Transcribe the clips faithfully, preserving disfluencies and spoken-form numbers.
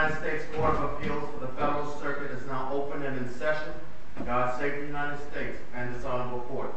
United States Court of Appeals for the Federal Circuit is now open and in session. God save the United States and this honorable court.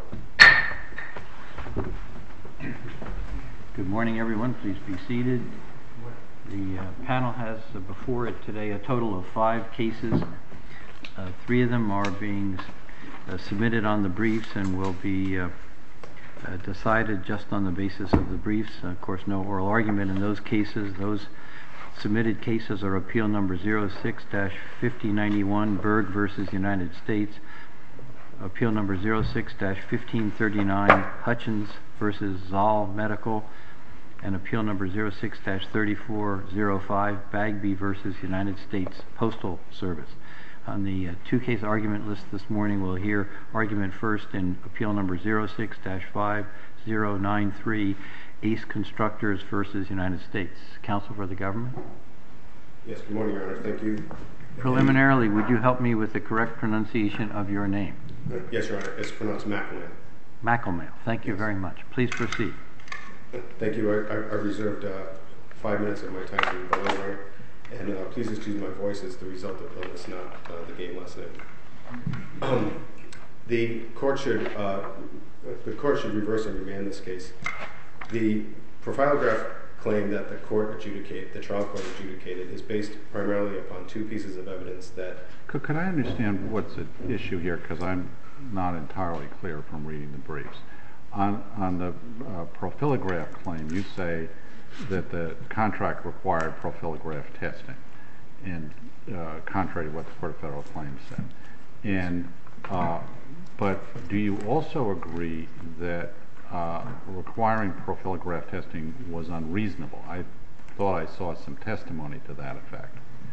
Good morning, everyone. Please be seated. The uh, panel has uh, before it today a total of five cases. Uh, three of them are being uh, submitted on the briefs and will be uh, uh, decided just on the basis of the briefs. Uh, of course, no oral argument in those cases. Those submitted cases are appeal number zero six dash fifty ninety-one, Berg versus United States, appeal number zero six dash fifteen thirty-nine, Hutchins versus Zoll Medical, and appeal number zero six dash thirty-four oh five, Bagby versus United States Postal Service. On the uh, two-case argument list this morning, we'll hear argument first in appeal number zero six dash five oh nine three, Ace Constructors versus United States. Counsel for the government? Yes, good morning, Your Honor. Thank you. Preliminarily, would you help me with the correct pronunciation of your name? Yes, Your Honor. It's pronounced McElmail. McElmail. Thank you yes. very much. Please proceed. Thank you. I, I, I reserved uh, five minutes of my time for the Your Honor. And uh, please excuse my voice as the result of illness, not uh, the game last night. Um, the court should uh, the court should reverse and remand this case. The profilograph claim that the court adjudicated, the trial court adjudicated, is based primarily upon two pieces of evidence that. Could, could I understand what's at issue here? Because I'm not entirely clear from reading the briefs. On on the uh, profilograph claim, you say that the contract required profilograph testing, and uh, contrary to what the Court of Federal Claims said. And uh, but do you also agree that uh, requiring profilograph testing was unreasonable? I thought I saw some testimony to that effect.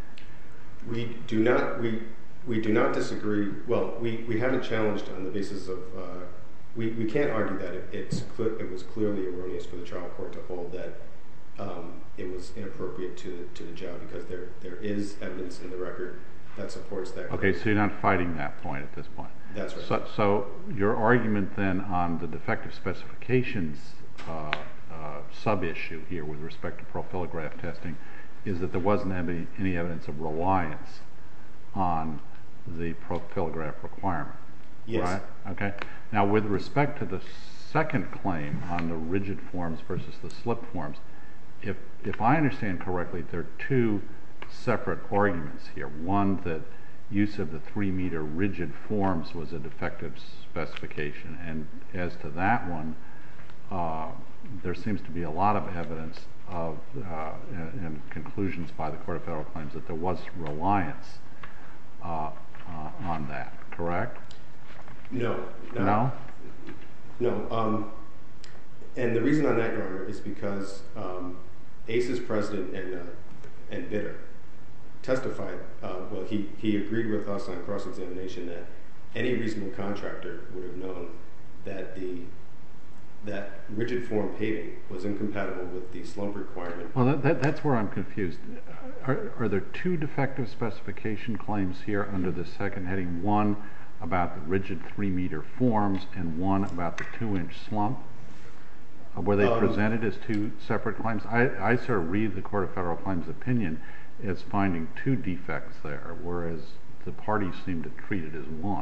We do not. We we do not disagree. Well, we, we haven't challenged on the basis of. Uh, we we can't argue that it, it's cl- it was clearly erroneous for the trial court to hold that. Um, it was inappropriate to to the job because there there is evidence in the record that supports that. Okay, so you're not fighting that point at this point. That's right. So, so your argument then on the defective specifications uh, uh, sub-issue here with respect to profilograph testing is that there wasn't any, any evidence of reliance on the profilograph requirement. Yes. Right? Okay. Now, with respect to the second claim on the rigid forms versus the slip forms, If if I understand correctly, there are two separate arguments here. One, that use of the three meter rigid forms was a defective specification, and as to that one, uh, there seems to be a lot of evidence of uh, and, and conclusions by the Court of Federal Claims that there was reliance uh, uh, on that. Correct? No. No. No. Um, and the reason on that, Your Honor, is because. Um, ACE's president and uh, and bidder testified. Uh, well, he, he agreed with us on cross-examination that any reasonable contractor would have known that the that rigid form paving was incompatible with the slump requirement. Well, that, that, that's where I'm confused. Are, are there two defective specification claims here under the second heading? One about the rigid three meter forms and one about the two inch slump? Were they um, presented as two separate claims? I, I sort of read the Court of Federal Claims opinion as finding two defects there, whereas the parties seem to treat it as one.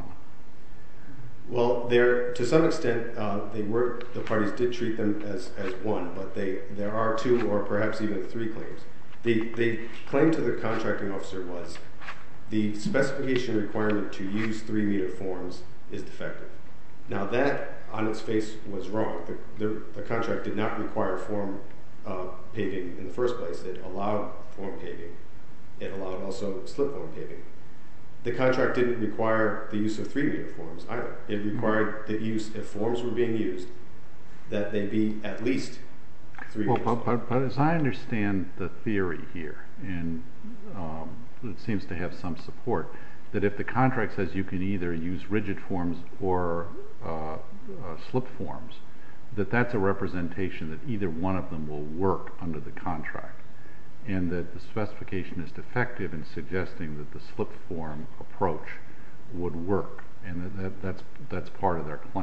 Well, there to some extent, uh, they were the parties did treat them as, as one, but they there are two or perhaps even three claims. The the claim to the contracting officer was the specification requirement to use three meter forms is defective. Now that on its face was wrong. The, the, the contract did not require form uh, paving in the first place. It allowed form paving. It allowed also slip form paving. The contract didn't require the use of three meter forms either. It required the use, if forms were being used, that they be at least three well, meters. But, but, but as I understand the theory here, and um, it seems to have some support, that if the contract says you can either use rigid forms or uh, uh, slip forms, that that's a representation that either one of them will work under the contract, and that the specification is defective in suggesting that the slip form approach would work, and that, that that's that's part of their claim.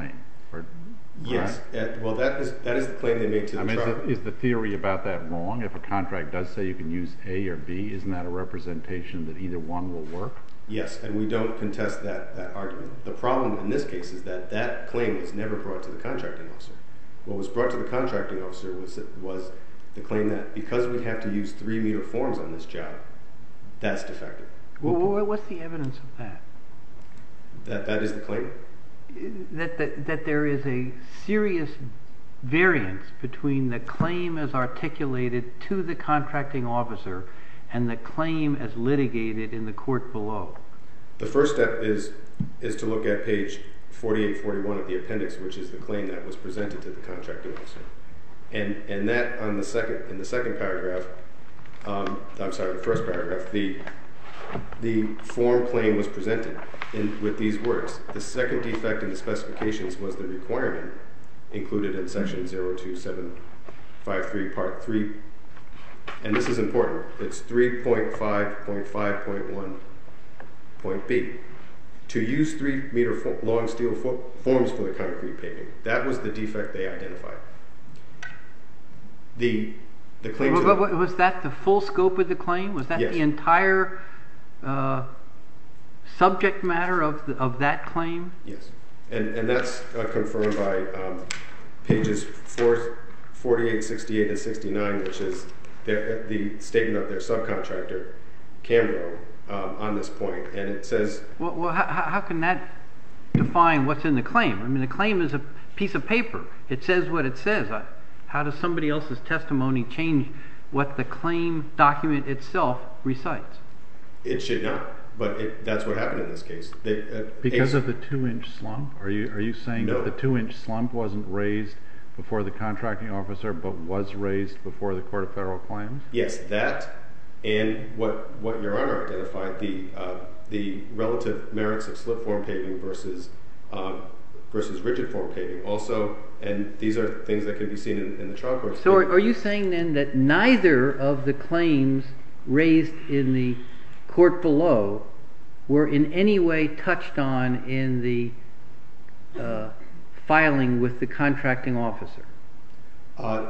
Or, Yes, right? uh, well, that is, that is the claim they made to the I mean, is trial. the, is the theory about that wrong? If a contract does say you can use A or B, isn't that a representation that either one will work? Yes, and we don't contest that, that argument. The problem in this case is that that claim was never brought to the contracting officer. What was brought to the contracting officer was, was the claim that because we have to use three meter forms on this job, that's defective. Well, what's the evidence of that? That, that is the claim? That, that, that there is a serious variance between the claim as articulated to the contracting officer and the claim as litigated in the court below. The first step is, is to look at page forty-eight forty-one of the appendix, which is the claim that was presented to the contracting officer. And, and that on the second, in the second paragraph, um, I'm sorry, the first paragraph, the, the form claim was presented in, with these words. The second defect in the specifications was the requirement included in section zero two seven five three part three. And this is important. It's three point five point five point one point B. To use three meter fo long steel fo forms for the concrete paving. That was the defect they identified. The, the claim to But, but was that the full scope of the claim? Was that Yes. the entire uh, subject matter of, the, of that claim? Yes, and, and that's uh, confirmed by um, pages four, forty-eight, sixty-eight, and sixty-nine, which is their, the statement of their subcontractor, Cambro, um, on this point. And it says... Well, well how, how can that define what's in the claim? I mean, the claim is a piece of paper. It says what it says. I, how does somebody else's testimony change what the claim document itself recites? It should not, but it, that's what happened in this case. They, uh, Because a, of the two-inch slump? Are you, are you saying No. that the two-inch slump wasn't raised before the contracting officer, but was raised before the Court of Federal Claims? Yes, that and what, what Your Honor identified, the, uh, the relative merits of slip form paving versus, um, versus rigid form paving. Also, and these are things that can be seen in, in the trial court. So are, are you saying then that neither of the claims raised in the court below were in any way touched on in the uh, filing with the contracting officer? Uh,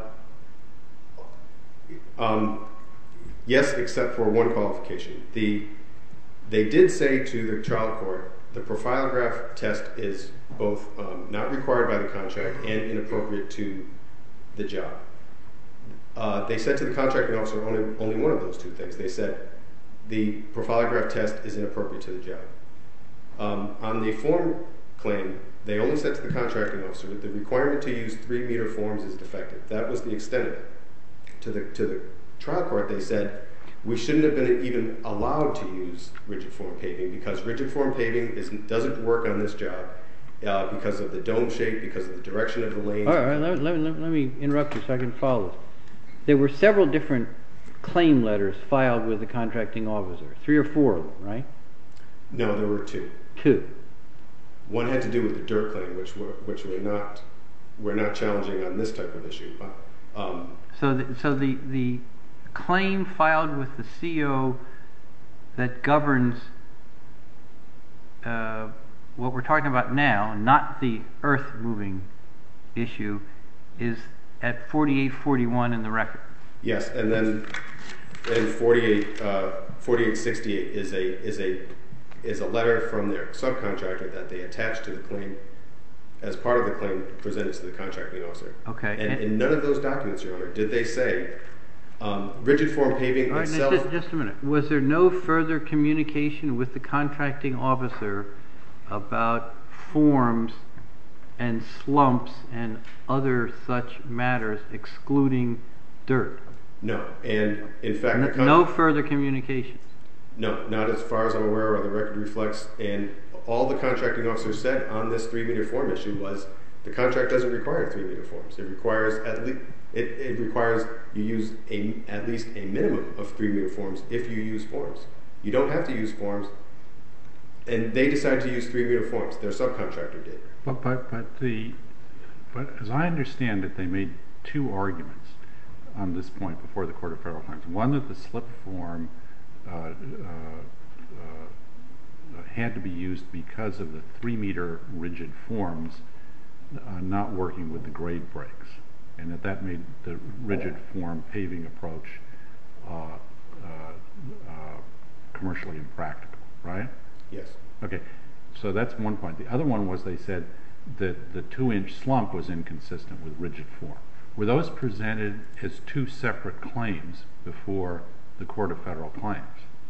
um, yes, except for one qualification. The, they did say to the trial court, the profilograph test is both um, not required by the contract and inappropriate to the job. Uh, they said to the contracting officer only, only one of those two things. They said the profilograph test is inappropriate to the job. Um, on the form claim, they only said to the contracting officer that the requirement to use three meter forms is defective. That was the extent of it. To the, to the trial court, they said we shouldn't have been even allowed to use rigid form paving because rigid form paving is, doesn't work on this job uh, because of the dome shape, because of the direction of the lanes. All right, let, let, let, let me interrupt you so I can follow this. There were several different claim letters filed with the contracting officer, three or four of them, right? No, there were two. Two. One had to do with the dirt claim, which were which were not we're not challenging on this type of issue. Um, so, the, so the the claim filed with the C O that governs uh, what we're talking about now, not the earth moving issue, is at forty-eight forty-one in the record. Yes, and then in forty-eight sixty-eight is a is a is a letter from their subcontractor that they attached to the claim as part of the claim presented to the contracting officer. Okay. And in none of those documents, Your Honor, did they say um, rigid form paving All right, itself. just, just a minute. Was there no further communication with the contracting officer about forms and slumps and other such matters excluding dirt? No, and in fact, the No, con- no further communication. No, not as far as I'm aware or the record reflects. And all the contracting officer said on this three meter form issue was the contract doesn't require three meter forms. It requires at least it, it requires you use a at least a minimum of three meter forms if you use forms. You don't have to use forms. And they decided to use three meter forms. Their subcontractor did. But but but the but as I understand it, they made two arguments on this point before the Court of Federal Claims. One, that the slip form uh, uh, uh, had to be used because of the three meter rigid forms uh, not working with the grade breaks, and that that made the rigid form paving approach uh, uh, uh, commercially impractical, right? Yes. Okay, so that's one point. The other one was they said that the two-inch slump was inconsistent with rigid form. Were those presented as two separate claims before the Court of Federal Claims?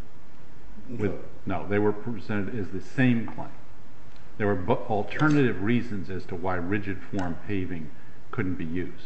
With, no, they were presented as the same claim. There were bu- alternative reasons as to why rigid form paving couldn't be used.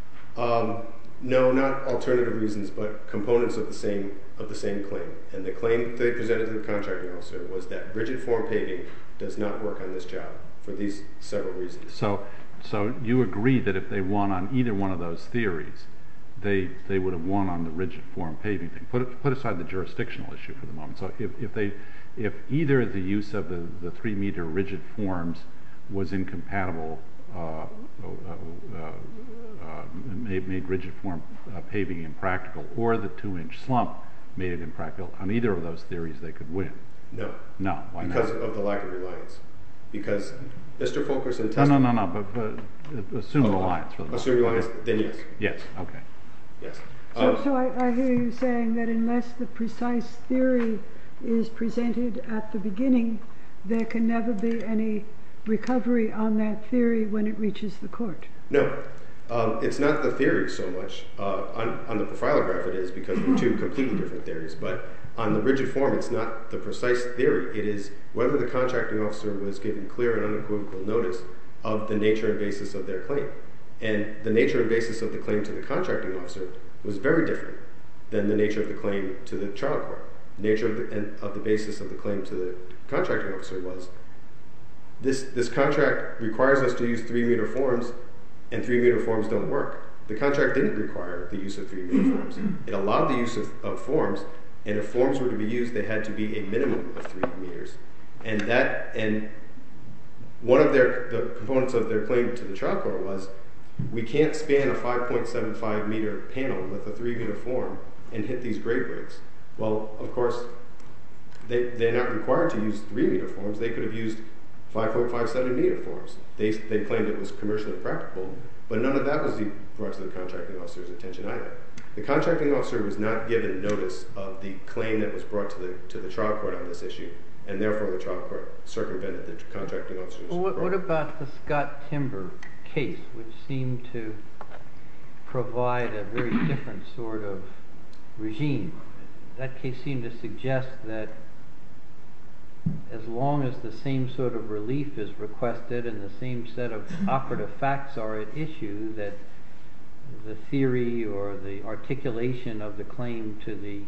Um, no, not alternative reasons, but components of the same of the same claim. And the claim they presented to the contracting officer was that rigid form paving does not work on this job for these several reasons. So, so you agree that if they won on either one of those theories, they they would have won on the rigid form paving thing. Put it, put aside the jurisdictional issue for the moment. So if, if they if either the use of the, the three meter rigid forms was incompatible, uh, uh, uh, uh, made, made rigid form uh, paving impractical, or the two inch slump made it impractical, on either of those theories they could win. No. No, why because not? of the lack of reliance. Because Mister Fulkerson No, testified. no, no, no. But, but assume Oh, reliance for the moment. Assume reliance. Okay. Then yes. Yes. Okay. Yes. So, Um, so I, I hear you saying that unless the precise theory is presented at the beginning, there can never be any recovery on that theory when it reaches the court. No. Um, it's not the theory so much. Uh, on, on the profilograph it is, because they're two completely different theories. But on the rigid form, it's not the precise theory. It is whether the contracting officer was given clear and unequivocal notice of the nature and basis of their claim. And the nature and basis of the claim to the contracting officer was very different than the nature of the claim to the trial court. The nature of the, and of the basis of the claim to the contracting officer was this, this contract requires us to use three meter forms, and three meter forms don't work. The contract didn't require the use of three meter forms. It allowed the use of, of forms, and if forms were to be used, they had to be a minimum of three meters. And that, and one of their, the components of their claim to the trial court was, we can't span a five point seven five meter panel with a three meter form and hit these grade breaks. Well, of course, they, they're not required to use three meter forms. They could have used five point five seven meter forms. They, they claimed it was commercially practicable, but none of that was brought to the contracting officer's attention either. The contracting officer was not given notice of the claim that was brought to the, to the trial court on this issue, and therefore the trial court circumvented the contracting officer's Well, what, what about the Scott Timber case, which seemed to provide a very different sort of regime? That case seemed to suggest that as long as the same sort of relief is requested and the same set of operative facts are at issue, that the theory or the articulation of the claim to the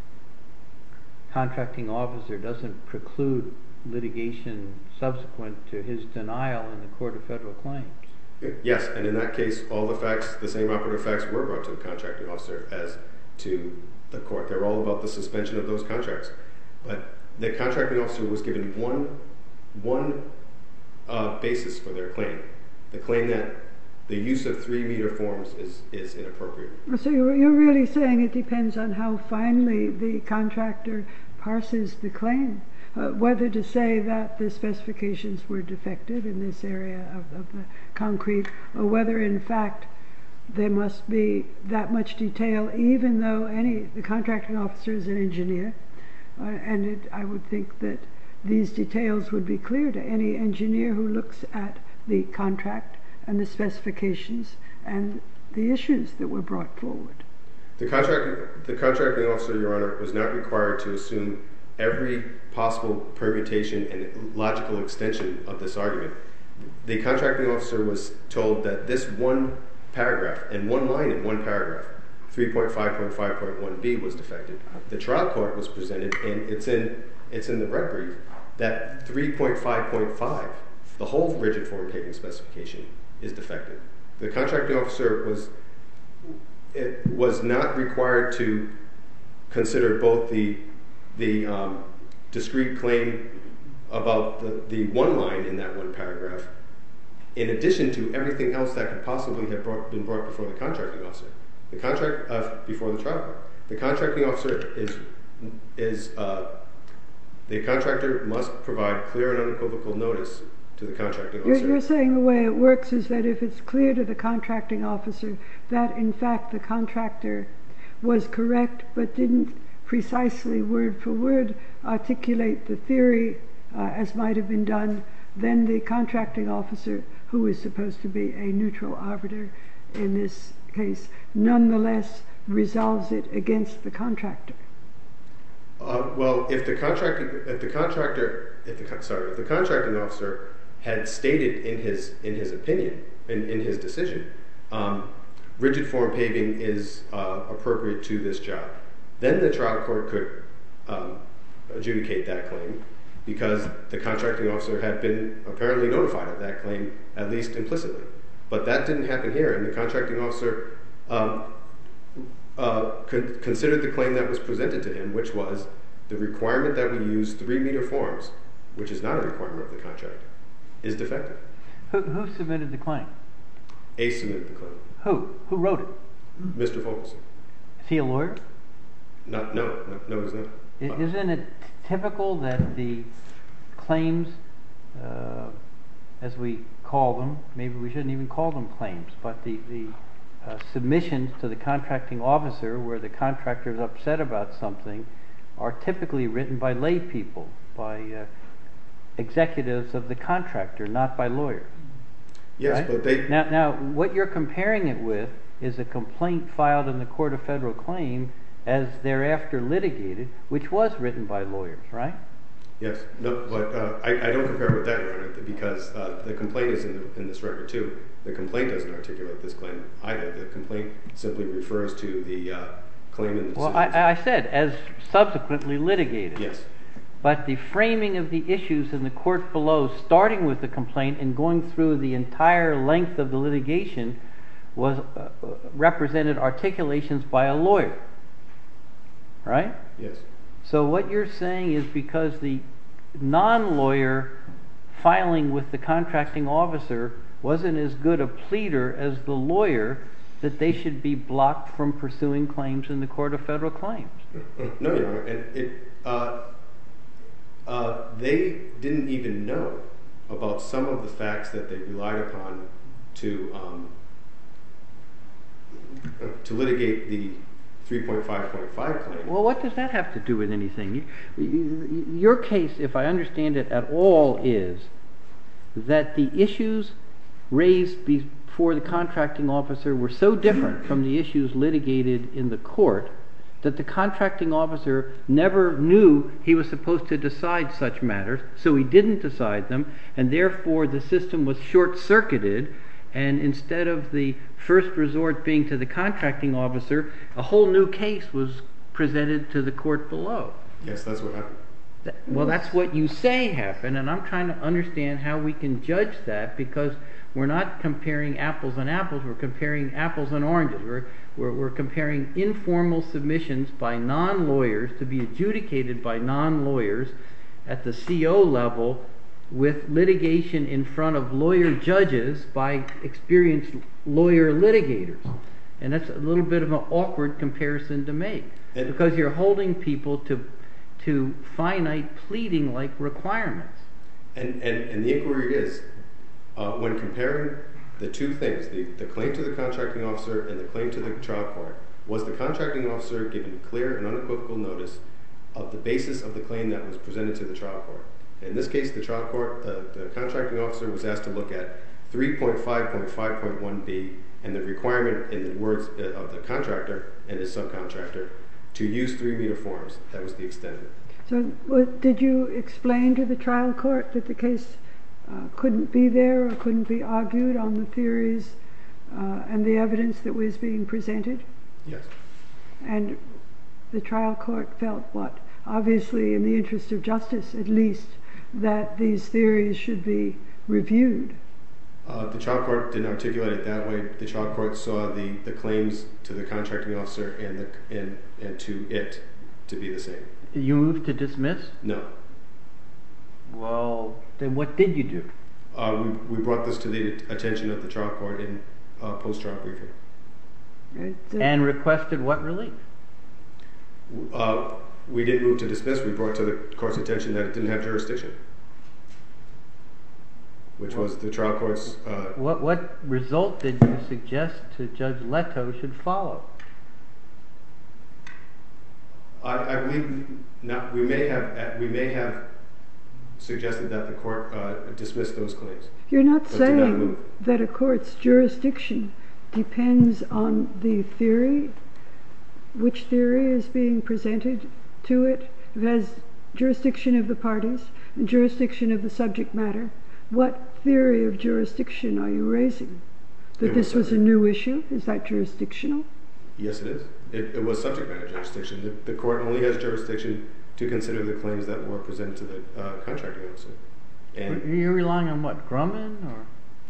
contracting officer doesn't preclude litigation subsequent to his denial in the Court of Federal Claims. Yes, and in that case, all the facts, the same operative facts were brought to the contracting officer as to the court. They were all about the suspension of those contracts. But the contracting officer was given one, one uh, basis for their claim. The claim that the use of three meter forms is, is inappropriate. So you're, you're really saying it depends on how finely the contractor parses the claim, uh, whether to say that the specifications were defective in this area of, of the concrete, or whether in fact there must be that much detail, even though any the contracting officer is an engineer, uh, and it, I would think that these details would be clear to any engineer who looks at the contract and the specifications and the issues that were brought forward. The contracting, the contracting officer, Your Honor, was not required to assume every possible permutation and logical extension of this argument. The contracting officer was told that this one paragraph and one line in one paragraph, three point five point five point one B, was defective. The trial court was presented, and it's in it's in the red brief, that three point five point five, the whole rigid form paving specification, is defective. The contracting officer was it was not required to consider both the the um, discrete claim about the, the one line in that one paragraph, in addition to everything else that could possibly have brought, been brought before the contracting officer. The contract uh, before the trial court. The contracting officer is is uh, the contractor must provide clear and unequivocal notice to the contracting You're, officer. you're saying the way it works is that if it's clear to the contracting officer that in fact the contractor was correct but didn't precisely word for word articulate the theory uh, as might have been done, then the contracting officer, who is supposed to be a neutral arbiter in this case, nonetheless resolves it against the contractor. Uh, well, if the contracting, if the contractor, if the sorry, if the contracting officer had stated in his in his opinion, in, in his decision, um, rigid form paving is uh, appropriate to this job, then the trial court could um, adjudicate that claim, because the contracting officer had been apparently notified of that claim, at least implicitly. But that didn't happen here, and the contracting officer um, uh, con- considered the claim that was presented to him, which was the requirement that we use three meter forms, which is not a requirement of the contract, is defective. Who, who submitted the claim? Ace submitted the claim. Who? Who wrote it? Mister Fulkerson. Is he a lawyer? Not, no, no, no, he's not. I- Isn't it typical that the claims, uh, as we call them, maybe we shouldn't even call them claims, but the, the uh, submissions to the contracting officer where the contractor is upset about something are typically written by lay people, by uh, executives of the contractor, not by lawyers. Yes, right? but they... Now, now, what you're comparing it with is a complaint filed in the Court of Federal Claim as thereafter litigated, which was written by lawyers, right? Yes, no, but uh, I, I don't compare it with that, Your Honor, because uh, the complaint is in, the, in this record too. The complaint doesn't articulate this claim either. The complaint simply refers to the uh, claim in the Well, decision. I, I said as subsequently litigated. Yes. But the framing of the issues in the court below, starting with the complaint and going through the entire length of the litigation, was uh, represented articulations by a lawyer, right? Yes. So what you're saying is because the non-lawyer filing with the contracting officer wasn't as good a pleader as the lawyer, that they should be blocked from pursuing claims in the Court of Federal Claims. No, Your Honor, and it, uh, uh, they didn't even know about some of the facts that they relied upon to um, to litigate the three point five point five claim. Well, what does that have to do with anything? Your case, if I understand it at all, is that the issues raised before the contracting officer were so different from the issues litigated in the court that the contracting officer never knew he was supposed to decide such matters, so he didn't decide them, and therefore the system was short-circuited, and instead of the first resort being to the contracting officer, a whole new case was presented to the court below. Yes, that's what happened. That- Well, that's what you say happened, and I'm trying to understand how we can judge that, because we're not comparing apples and apples, we're comparing apples and oranges. We're, we're, we're comparing informal submissions by non-lawyers to be adjudicated by non-lawyers at the C O level with litigation in front of lawyer judges by experienced lawyer litigators. And that's a little bit of an awkward comparison to make, And- because you're holding people to to finite pleading like requirements. And, and, and the inquiry is, uh, when comparing the two things, the, the claim to the contracting officer and the claim to the trial court, was the contracting officer given clear and unequivocal notice of the basis of the claim that was presented to the trial court? In this case, the trial court, uh, the contracting officer was asked to look at three point five point five point one B and the requirement in the words uh, of the contractor and his subcontractor to use three meter forms. That was the extent of it. So what, did you explain to the trial court that the case uh, couldn't be there or couldn't be argued on the theories uh, and the evidence that was being presented? Yes. And the trial court felt what? Obviously, in the interest of justice, at least, that these theories should be reviewed. Uh, the trial court didn't articulate it that way. The trial court saw the, the claims to the contracting officer and the and and to it to be the same. You moved to dismiss? No. Well, then what did you do? Uh, we, we brought this to the attention of the trial court in uh, post-trial briefing. It's, uh, And requested what relief? Uh, we didn't move to dismiss. We brought to the court's attention that it didn't have jurisdiction. which was the trial court's. Uh, What, what result did you suggest to Judge Leto should follow? I, I believe not. We may have we may have suggested that the court uh, dismiss those claims. You're not But do not saying move. that a court's jurisdiction depends on the theory, which theory is being presented to it. It has jurisdiction of the parties and jurisdiction of the subject matter. What theory of jurisdiction are you raising? That It this was was a new issue? Is that jurisdictional? Yes, it is. It, it was subject matter jurisdiction. The, the court only has jurisdiction to consider the claims that were presented to the uh, contracting officer. Are And you relying on what, Grumman or?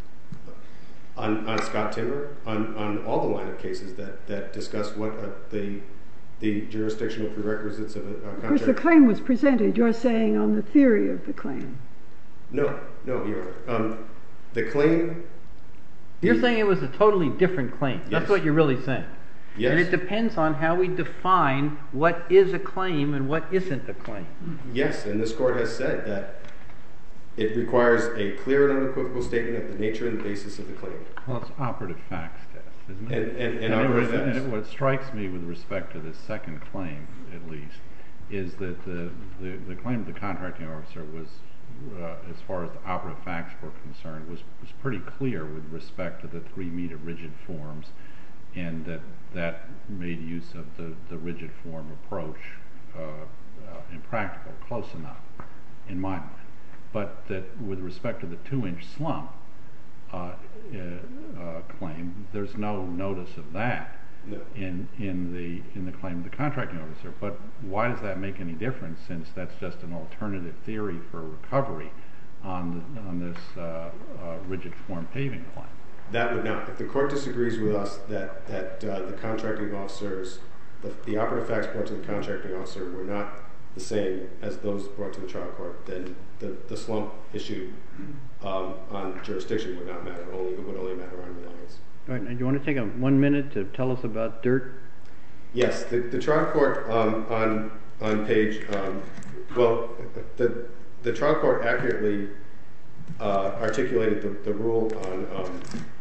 on, on Scott Timber, on, on all the line of cases that, that discuss what uh, the the jurisdictional prerequisites of a, a contract. Of course, the claim was presented. You're saying on the theory of the claim. No, no, Your Honor. Um, the claim. You're the- saying it was a totally different claim. That's Yes. what you're really saying. Yes. And it depends on how we define what is a claim and what isn't a claim. Yes, and this court has said that it requires a clear and unequivocal statement of the nature and the basis of the claim. Well, it's operative facts test, isn't it? And, and, and, And, it operative was- and facts. it- what strikes me with respect to this second claim, at least, is that the, the, the claim of the contracting officer was, uh, as far as the operative facts were concerned, was, was pretty clear with respect to the three meter rigid forms, and that that made use of the, the rigid form approach uh, uh, impractical, close enough, in my mind. But that with respect to the two inch slump uh, uh, uh, claim, there's no notice of that No. in in the in the claim of the contracting officer. But why does that make any difference, since that's just an alternative theory for recovery on the, on this uh, uh, rigid form paving claim? That would not. If the court disagrees with us that, that uh, the contracting officers, the, the operative facts brought to the contracting officer were not the same as those brought to the trial court, then the, the slump issue um, on jurisdiction would not matter. Only it would only matter on reliance. All right, now do you want to take a one minute to tell us about dirt? Yes, the, the trial court um, on on page um, well, the the trial court accurately uh, articulated the, the rule on um,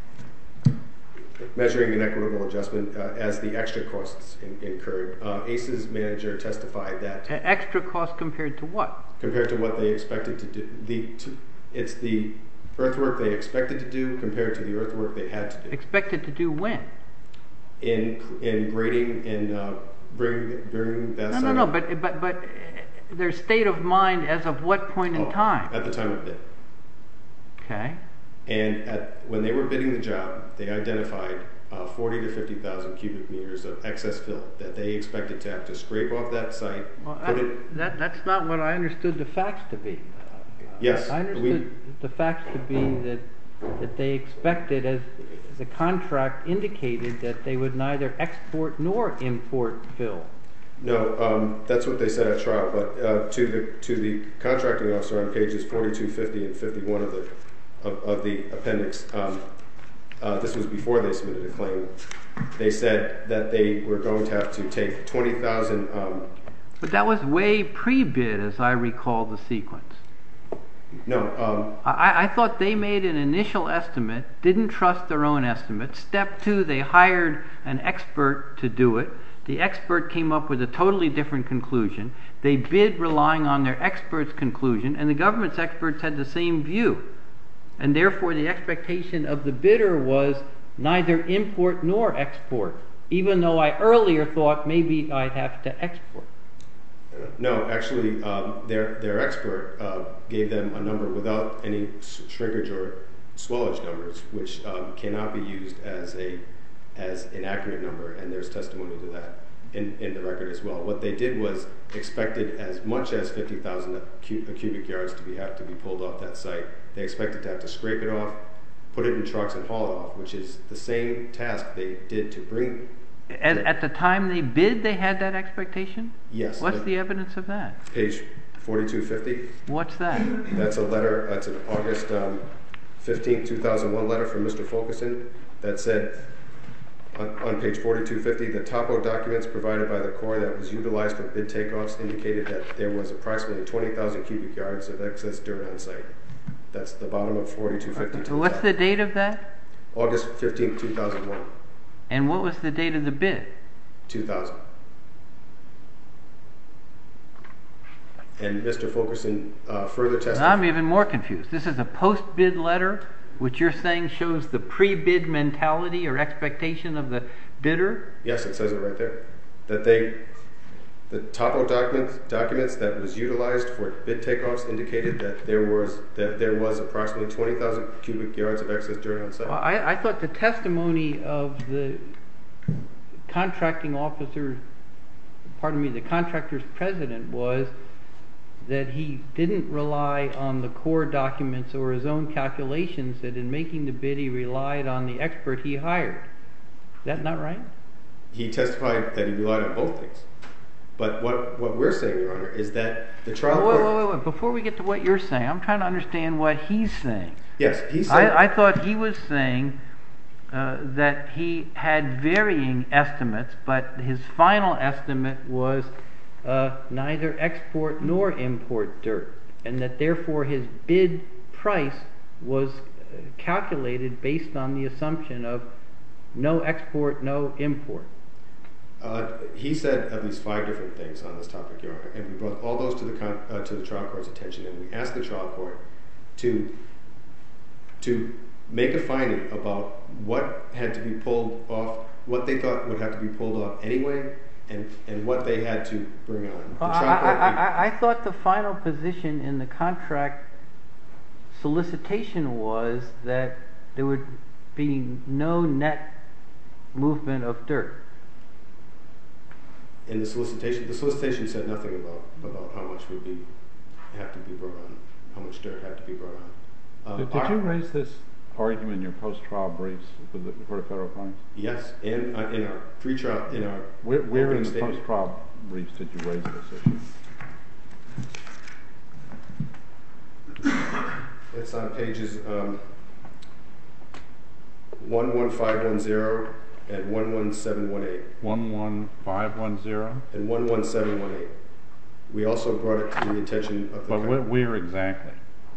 measuring an equitable adjustment uh, as the extra costs in, incurred. Uh, A C E's manager testified that A- extra cost compared to what? compared to what they expected to do, the to, it's the earthwork they expected to do compared to the earthwork they had to do. Expected to do when? In in grading and uh, bring bring that. No, site no, no, up. but, but, but uh, their state of mind as of what point in Oh, time? At the time of bid. Okay. And at, when they were bidding the job, they identified uh, forty to fifty thousand cubic meters of excess fill that they expected to have to scrape off that site, Well, put that, it. that, that's not what I understood the facts to be. Yes, I understood the facts to be that, that they expected, as the contract indicated, that they would neither export nor import fill. No, um, that's what they said at trial. But uh, to the to the contracting officer on pages forty-two, fifty, and fifty-one of the of, of the appendix, um, uh, this was before they submitted a claim. They said that they were going to have to take twenty thousand. Um, But that was way pre-bid, as I recall the sequence. no, um, I, I thought they made an initial estimate, didn't trust their own estimate. Step two, they hired an expert to do it. The expert came up with a totally different conclusion. They bid relying on their expert's conclusion, and the government's experts had the same view. And therefore, the expectation of the bidder was neither import nor export, even though I earlier thought maybe I'd have to export. no, actually, um, their their expert uh, gave them a number without any shrinkage or swellage numbers, which um, cannot be used as a as an accurate number, and there's testimony to that in, in the record as well. What they did was expected as much as fifty thousand cu- cubic yards to be have to be pulled off that site. They expected to have to scrape it off, put it in trucks, and haul it off, which is the same task they did to bring. At, at the time they bid, they had that expectation? Yes. What's uh, the evidence of that? page forty-two fifty? What's that? That's a letter. That's an August um, fifteenth, two thousand one letter from Mister Fulkerson that said. On, on page forty-two fifty, the topo documents provided by the Corps that was utilized for bid takeoffs indicated that there was approximately twenty thousand cubic yards of excess dirt on site. That's the bottom of forty-two fifty-two. What's the date of that? August fifteenth, two thousand one. And what was the date of the bid? two thousand. And Mister Fulkerson uh, further Now testified. I'm even more confused. This is a post-bid letter, which you're saying shows the pre-bid mentality or expectation of the bidder? Yes, it says it right there. That they, the topo documents, documents that was utilized for bid takeoffs indicated that there was that there was approximately twenty thousand cubic yards of excess dirt on site. Well, I, I thought the testimony of the contracting officer, pardon me, the contractor's president was that he didn't rely on the core documents or his own calculations, that in making the bid he relied on the expert he hired. Is that not right? He testified that he relied on both things. But what, what we're saying, Your Honor, is that the trial Wait, court... wait, wait, wait. Before we get to what you're saying, I'm trying to understand what he's saying. Yes, he said... I, I thought he was saying uh, that he had varying estimates, but his final estimate was uh, neither export nor import dirt, and that therefore his bid price was uh, calculated based on the assumption of no export, no import. Uh, he said at least five different things on this topic, Your Honor, and we brought all those to the con- uh, to the trial court's attention, and we asked the trial court to to make a finding about what had to be pulled off, what they thought would have to be pulled off anyway, and, and what they had to bring on. The I, trial court- I, I, I thought the final position in the contract solicitation was that there would be no net movement of dirt. In the solicitation, the solicitation said nothing about, about how much would be have to be brought on, how much dirt had to be brought on. Um, Did, did our- you raise this argument in your post-trial briefs with the Court of Federal Claims? Yes, and uh, in our pre-trial, in our Where, where in opening the statement. post-trial briefs did you raise this issue? It's on pages um, one one five one zero and one one seven one eight one one five one zero? and one one seven one eight. We also brought it to the attention of the. But con- where, where exactly?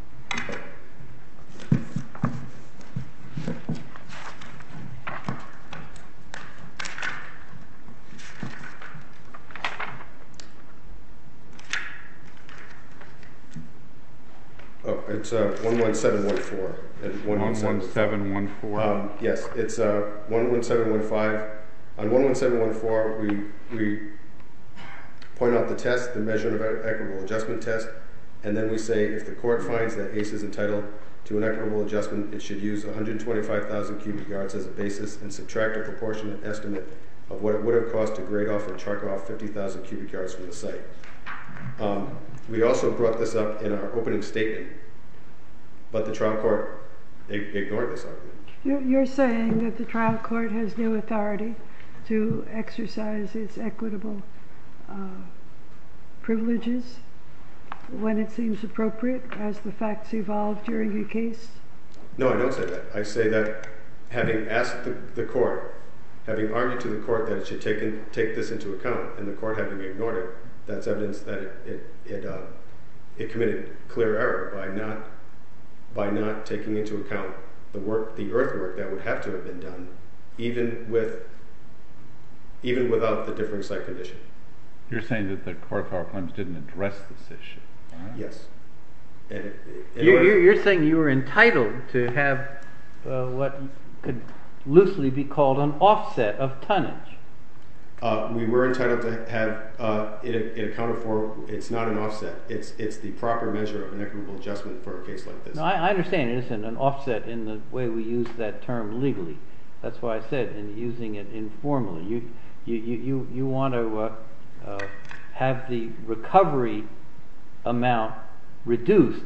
Oh, it's uh, one one seven one four and one one one one seven. seven one four? Um, yes, it's uh, one one seven one five. On one one seven one four, we we point out the test, the measurement of equitable adjustment test, and then we say if the court finds that A C E is entitled to an equitable adjustment, it should use one hundred twenty-five thousand cubic yards as a basis and subtract a proportionate estimate of what it would have cost to grade off and truck off fifty thousand cubic yards from the site. Um, we also brought this up in our opening statement, but the trial court ig- ignored this argument. You're, you're saying that the trial court has no authority to exercise its equitable uh, privileges when it seems appropriate as the facts evolve during a case? No, I don't say that. I say that having asked the, the court, having argued to the court that it should take in, take this into account, and the court having ignored it, that's evidence that it it it, uh, it committed clear error by not by not taking into account the work, the earthwork that would have to have been done, even with even without the differing site condition. You're saying that the Court of Federal Claims didn't address this issue, right? Yes. And it, in You're, order- you're, you're saying you were entitled to have uh, what could loosely be called an offset of tonnage. Uh, we were entitled to have uh, it, it accounted for. It's not an offset. It's it's the proper measure of an equitable adjustment for a case like this. No, I, I understand it isn't an offset in the way we use that term legally. That's why I said in using it informally. You you you you, you want to uh, uh, have the recovery amount reduced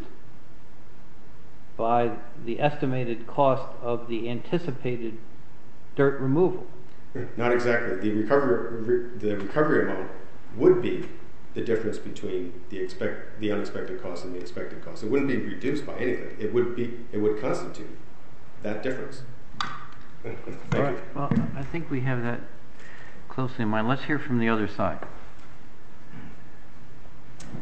by the estimated cost of the anticipated dirt removal. Not exactly. The recovery re, the recovery amount would be the difference between the expect the unexpected cost and the expected cost. It wouldn't be reduced by anything. It would be it would constitute that difference. Thank All right. you. Well, I think we have that closely in mind. Let's hear from the other side.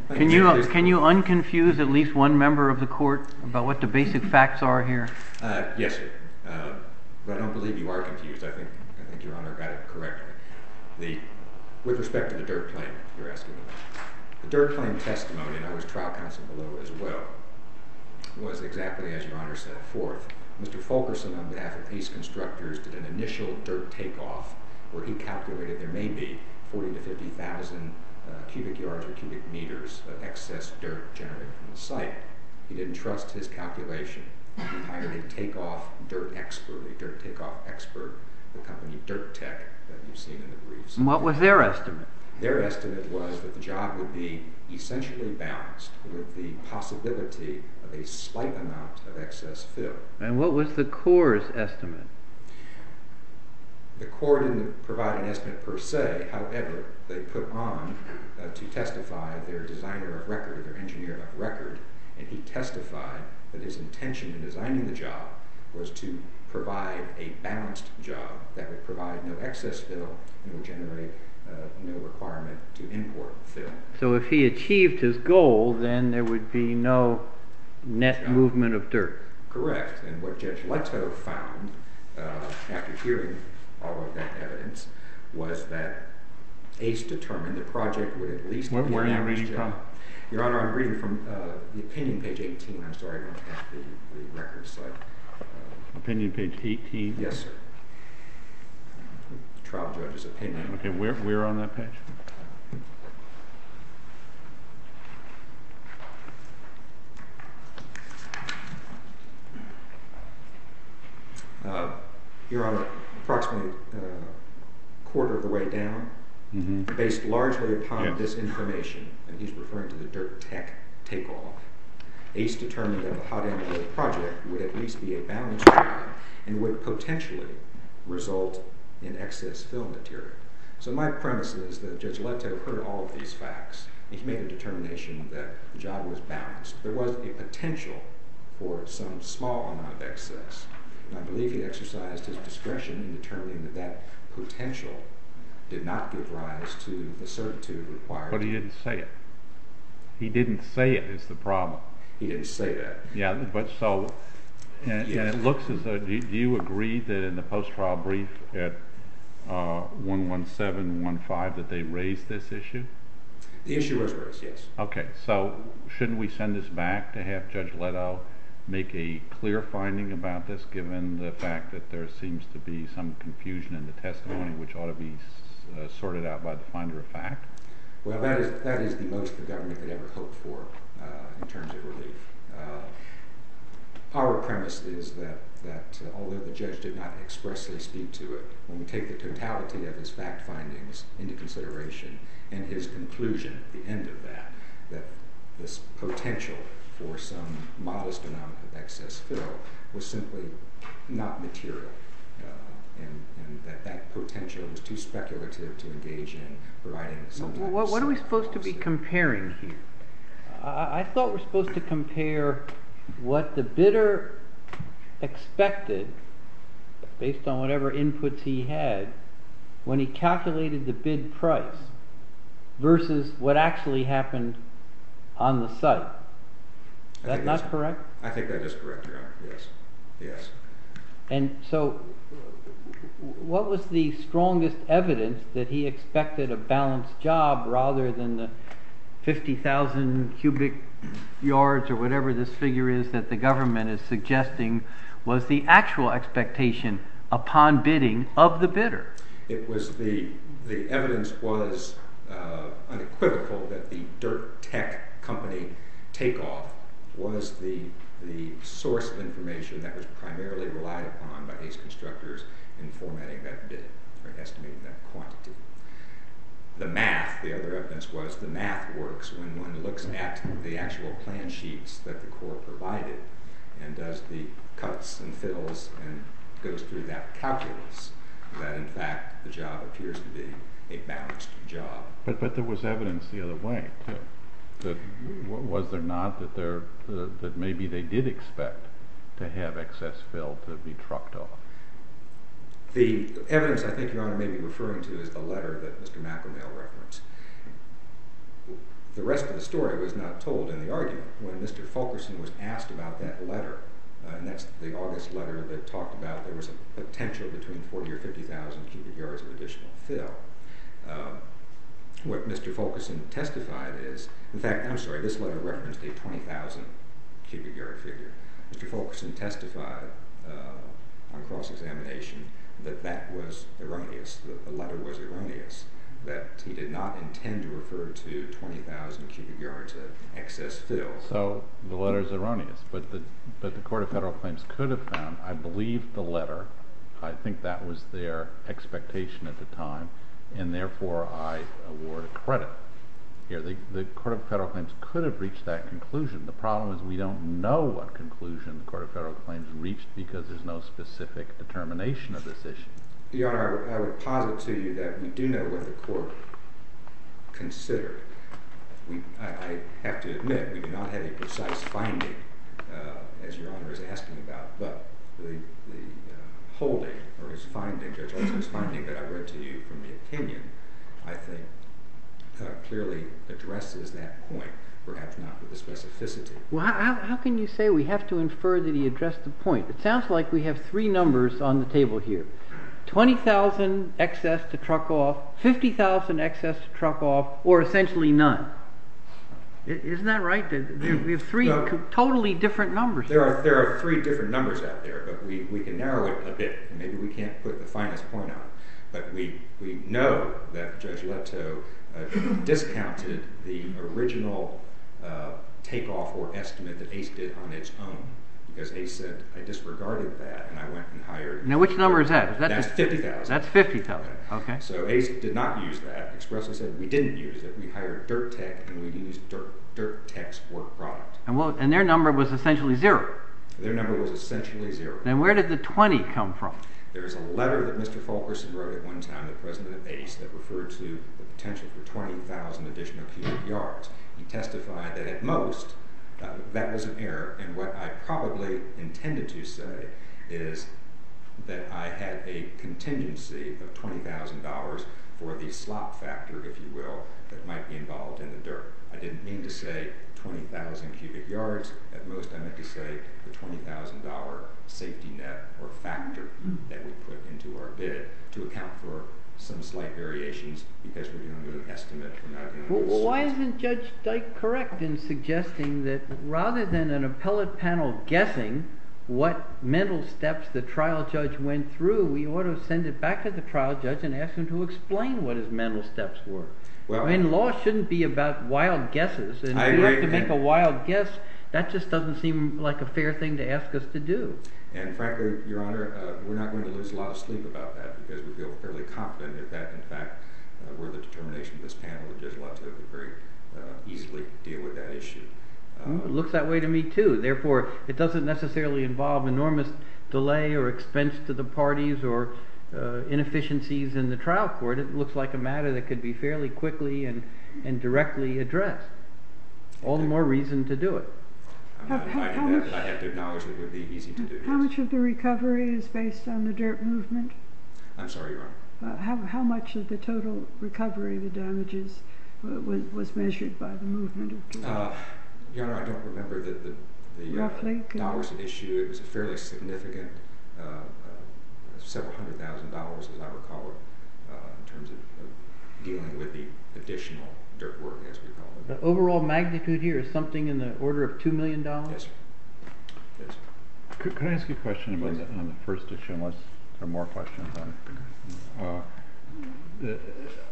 Can you, can you unconfuse at least one member of the court about what the basic facts are here? Uh, yes, sir. Uh, but I don't believe you are confused. I think, I think Your Honor got it correctly. The, with respect to the dirt claim you're asking about, the dirt claim testimony, and I was trial counsel below as well, was exactly as Your Honor set forth. Mister Fulkerson, on behalf of Ace Constructors, did an initial dirt takeoff where he calculated there may be forty to fifty thousand uh, cubic yards or cubic meters of excess dirt generated from the site. He didn't trust his calculation. He hired a takeoff dirt expert, a dirt takeoff expert, the company Dirt Tech that you've seen in the briefs. And what was their estimate? Their estimate was that the job would be essentially balanced with the possibility of a slight amount of excess fill. And what was the Corps' estimate? The Corps didn't provide an estimate per se. However, they put on uh, to testify their designer of record, their engineer of record, and he testified that his intention in designing the job was to provide a balanced job that would provide no excess fill and would generate uh, no requirement to import fill. So if he achieved his goal, then there would be no net Job. movement of dirt. Correct. And what Judge Leto found uh, after hearing all of that evidence was that Ace determined the project would at least Where, be where a are you balanced reading job. from? Your Honor, I'm reading from uh, the opinion, page eighteen. I'm sorry, I don't have the, the record site. Uh, Opinion page eighteen? yes, sir. The trial judge's opinion. Okay, where, where on that page? Uh, Your Honor, approximately uh, quarter of the way down, Mm-hmm. based largely upon Yes. this information, and he's referring to the Dirt Tech takeoff, Ace determined that the hot end load project would at least be a balanced job and would potentially result in excess fill material. So my premise is that Judge Leto heard all of these facts, and he made a determination that the job was balanced. There was a potential for some small amount of excess, and I believe he exercised his discretion in determining that that potential did not give rise to the certitude required. But he didn't say it. He didn't say it is the problem. He didn't say that. Yeah, but so, and, Yes. and it looks as though, do, do you agree that in the post-trial brief at uh, one one seven one five that they raised this issue? The issue was raised, yes. Okay, so shouldn't we send this back to have Judge Leto make a clear finding about this, given the fact that there seems to be some confusion in the testimony, which ought to be uh, sorted out by the finder of fact? Well, that is that is the most the government could ever hope for uh, in terms of relief. Uh, our premise is that that uh, although the judge did not expressly speak to it, when we take the totality of his fact findings into consideration and his conclusion at the end of that, that this potential for some modest amount of excess fill was simply not material. Uh, and, and that that potential was too speculative to engage in providing some type What, of what are we solid supposed to be policy. comparing here? I, I thought we're supposed to compare what the bidder expected, based on whatever inputs he had, when he calculated the bid price, versus what actually happened on the site. Is I that think not that's- correct? I think that is correct, Your Honor. Yes. Yes. And so, what was the strongest evidence that he expected a balanced job rather than the fifty thousand cubic yards or whatever this figure is that the government is suggesting was the actual expectation upon bidding of the bidder? It was the the evidence was uh, unequivocal that the Dirt Tech company takeoff was the the source of information that was primarily relied upon by Ace Constructors in formatting that bid or estimating that quantity. The math, the other evidence was the math works when one looks at the actual plan sheets that the Corps provided and does the cuts and fills and goes through that calculus, that in fact the job appears to be a balanced job. But but there was evidence the other way too. That w- was there not that there uh, that maybe they did expect to have excess fill to be trucked off? The evidence I think Your Honor may be referring to is the letter that Mister McElmail referenced. the rest of the story was not told in the argument. When Mister Fulkerson was asked about that letter, uh, and that's the August letter that talked about there was a potential between forty or fifty thousand cubic yards of additional fill. Um, what Mister Fulkerson testified is, in fact, I'm sorry, this letter referenced a twenty thousand cubic yard figure. Mister Fulkerson testified uh, on cross-examination that that was erroneous, that the letter was erroneous, that he did not intend to refer to twenty thousand cubic yards of excess fill. So the letter is erroneous, but the, but the Court of Federal Claims could have found, I believe the letter, I think that was their expectation at the time, and therefore I award a credit. Here, the, the Court of Federal Claims could have reached that conclusion. The problem is we don't know what conclusion the Court of Federal Claims reached because there's no specific determination of this issue. Your Honor, I would, I would posit to you that we do know what the Court considered. We, I, I have to admit, we do not have a precise finding, uh, as Your Honor is asking about, but the, the uh, holding, or his finding, Judge Olson's finding that I read to you from the opinion, I think uh, clearly addresses that point, perhaps not with the specificity. Well, how, how can you say we have to infer that he addressed the point? It sounds like we have three numbers on the table here. twenty thousand excess to truck off, fifty thousand excess to truck off, or essentially none. Isn't that right? There, we have three no, totally different numbers. There are, there are three different numbers out there, but we, we can narrow it a bit. Maybe we can't put the finest point on it. But we, we know that Judge Leto uh, discounted the original uh, takeoff or estimate that ACE did on its own. Because ACE said, I disregarded that, and I went and hired... Now, which number is that? Is that that's fifty thousand. That's fifty thousand, okay. So ACE did not use that, expressly said we didn't use it. We hired Dirt Tech, and we used Dirt, Dirt Tech's work product. And, well, and their number was essentially zero. Their number was essentially zero. Then where did the twenty come from? There's a letter that Mister Fulkerson wrote at one time, the president of ACE, that referred to the potential for twenty thousand additional cubic yards. He testified that at most, Uh, that was an error, and what I probably intended to say is that I had a contingency of twenty thousand dollars for the slop factor, if you will, that might be involved in the dirt. I didn't mean to say twenty thousand cubic yards. At most, I meant to say the twenty thousand dollars safety net or factor that we put into our bid to account for some slight variations because we're dealing with an estimate. We're not dealing Well, with well, why service. isn't Judge Dyke correct in suggesting that rather than an appellate panel guessing what mental steps the trial judge went through, we ought to send it back to the trial judge and ask him to explain what his mental steps were? Well, I mean, law shouldn't be about wild guesses, and I if you have agree, to make and- a wild guess, that just doesn't seem like a fair thing to ask us to do. And frankly, Your Honor, uh, we're not going to lose a lot of sleep about that because we feel fairly confident if that, in fact, uh, were the determination of this panel, that Judge Leto could very uh, easily deal with that issue. Uh, Well, it looks that way to me too. Therefore, it doesn't necessarily involve enormous delay or expense to the parties or uh, inefficiencies in the trial court. It looks like a matter that could be fairly quickly and, and directly addressed. All the more reason to do it. I'm How- not how- inviting how that, much- but I have to acknowledge that it would be easy to do. How yes. much of the recovery is based on the dirt movement? I'm sorry, Your Honor. Uh, how, how much of the total recovery, the damages, uh, was, was measured by the movement of dirt? Uh, Your Honor, I don't remember the, the, the uh, Roughly, can you- dollars at issue. It was a fairly significant, uh, uh, several hundred thousand dollars, as I recall it, uh, in terms of, of dealing with the additional dirt work, as we call it. The overall magnitude here is something in the order of two million dollars? Yes, sir. Yes, sir. Could, could I ask you a question about the, on the first issue, unless there are more questions on it? Uh, the,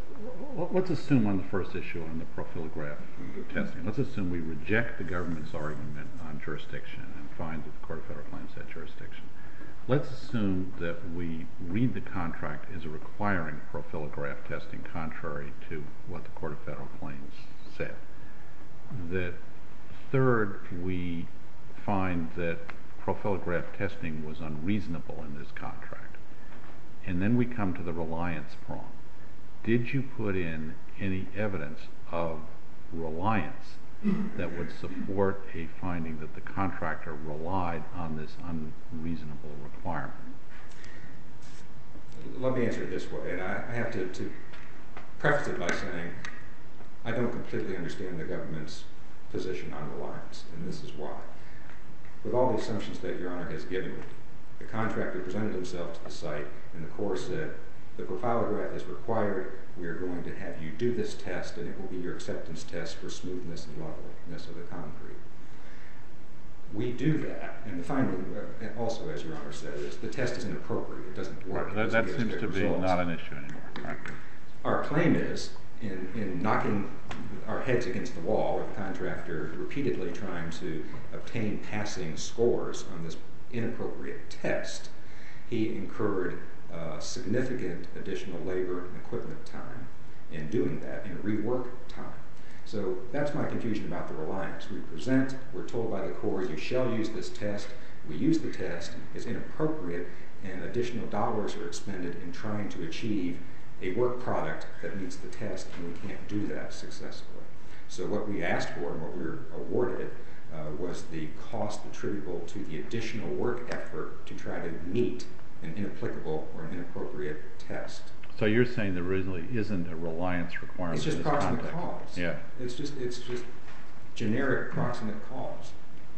let's assume on the first issue, on the profilograph testing, let's assume we reject the government's argument on jurisdiction and find that the Court of Federal Claims had jurisdiction. Let's assume that we read the contract as requiring profilograph testing contrary to what the Court of Federal Claims said. That third, we find that profilograph testing was unreasonable in this contract. And then we come to the reliance prong. Did you put in any evidence of reliance that would support a finding that the contractor relied on this unreasonable requirement? Let me answer it this way, and I, I have to, to preface it by saying I don't completely understand the government's position on reliance, and this is why. With all the assumptions that Your Honor has given me, the contractor presented himself to the site, and the Corps said, the profilograph is required, we are going to have you do this test, and it will be your acceptance test for smoothness and levelness of the concrete. We do that, and the finding, uh, also as Your Honor said, is the test is inappropriate, it doesn't work. That, it that doesn't seems get to be results. not an issue anymore. Right. Our claim is, in, in knocking our heads against the wall, with the contractor repeatedly trying to obtain passing scores on this inappropriate test, he incurred uh, significant additional labor and equipment time in doing that, and rework time. So that's my confusion about the reliance. We present, we're told by the Corps, you shall use this test. We use the test, it's inappropriate, and additional dollars are expended in trying to achieve a work product that meets the test, and we can't do that successfully. So what we asked for and what we were awarded uh, was the cost attributable to the additional work effort to try to meet an inapplicable or an inappropriate test. So you're saying there really isn't a reliance requirement It's just in this proximate context? cause. Yeah. It's just it's just generic proximate cause.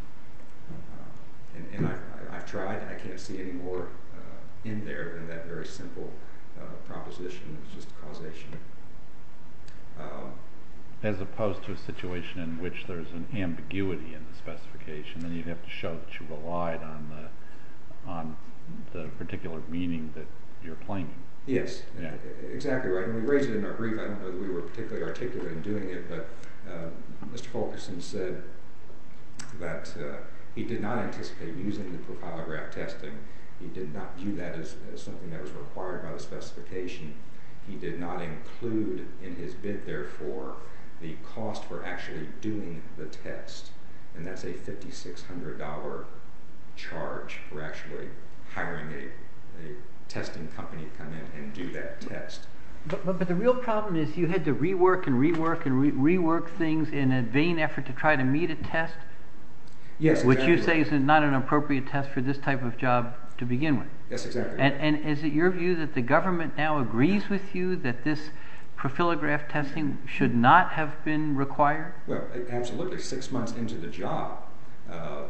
Uh, and and I've, I've tried. I can't see any more uh, in there than that very simple uh, proposition. It's just causation. Um, As opposed to a situation in which there's an ambiguity in the specification, then you'd have to show that you relied on the on the particular meaning that you're claiming. Yes, Yeah. exactly right. And we raised it in our brief. I don't know that we were particularly articulate in doing it, but uh, Mister Fulkerson said that uh, he did not anticipate using the profilograph testing. He did not view that as, as something that was required by the specification. He did not include in his bid, therefore, the cost for actually doing the test. And that's a five thousand six hundred dollars charge for actually hiring a, a testing company to come in and do that test. But, but, but the real problem is you had to rework and rework and re rework things in a vain effort to try to meet a test, Yes, which exactly you say right. is not an appropriate test for this type of job to begin with. Yes, exactly And, right. and is it your view that the government now agrees with you that this profilograph testing should not have been required? Well, a- absolutely. Six months into the job, uh,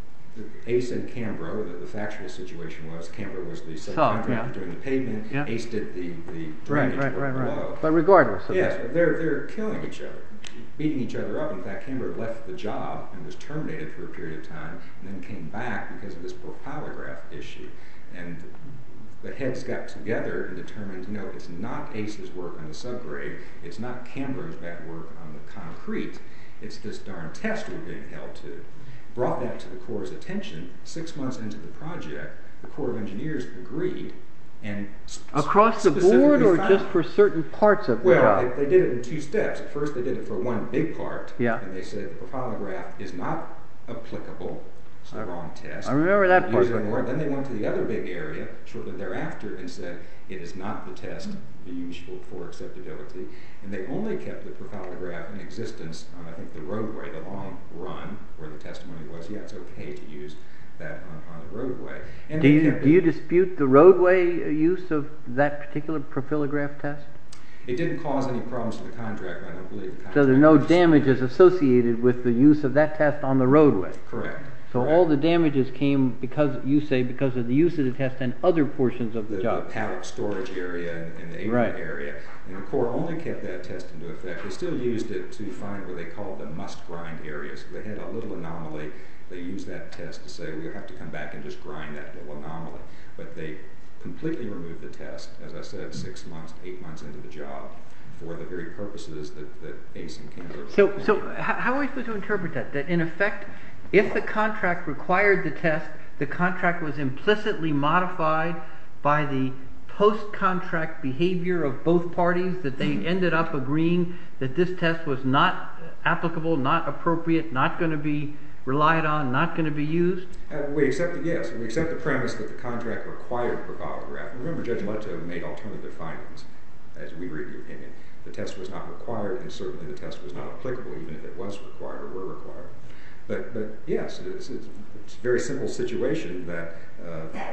Ace and Cambro, the, the factual situation was, Cambro was the subcontractor yeah. doing the pavement, Yeah. Ace did the, the drainage work below. But regardless of Yes, that. they're, they're killing each other, beating each other up. In fact, Cambro left the job and was terminated for a period of time, and then came back because of this profilograph issue. And the heads got together and determined, you know, it's not Ace's work on the subgrade, it's not Cambro's bad work on the concrete, it's this darn test we're being held to. Brought that to the Corps' attention. Six months into the project, the Corps of Engineers agreed and sp Across the board, or specifically just found- for certain parts of the Well, job? they, they did it in two steps. At first, they did it for one big part, Yeah. and they said the profilograph is not applicable. It's the I- wrong test. I remember that Use part. it anymore. Then they went to the other big area shortly thereafter and said it is not the test to be useful for acceptability. And they only kept the profilograph in existence on, I think, the roadway, the long run, where the testimony was, yeah, it's okay to use that on, on the roadway. And Do they you, kept do you it- dispute the roadway use of that particular profilograph test? It didn't cause any problems to the contract. I don't believe the contract. So there are no damages associated with the use of that test on the roadway? Correct. So Correct. all the damages came because, you say, because of the use of the test and other portions of the, the, job? the pallet storage area and, and the apron Right. area. And the Corps only kept that test into effect. They still used it to find what they called the must grind areas. They had a little anomaly. They used that test to say we have to come back and just grind that little anomaly. But they completely removed the test, as I said, six months, eight months into the job, for the very purposes that, that Ace and Kendall. So, so how, how are we supposed to interpret that? That in effect, if the contract required the test, the contract was implicitly modified by the post-contract behavior of both parties, that they ended up agreeing that this test was not applicable, not appropriate, not going to be relied on, not going to be used? Uh, we accept the, yes, we accept the premise that the contract required profilograph. Remember, Judge Leto made alternative findings, as we read the opinion. The test was not required, and certainly the test was not applicable, even if it was required or were required. But, but yes, it's, it's, it's a very simple situation that uh,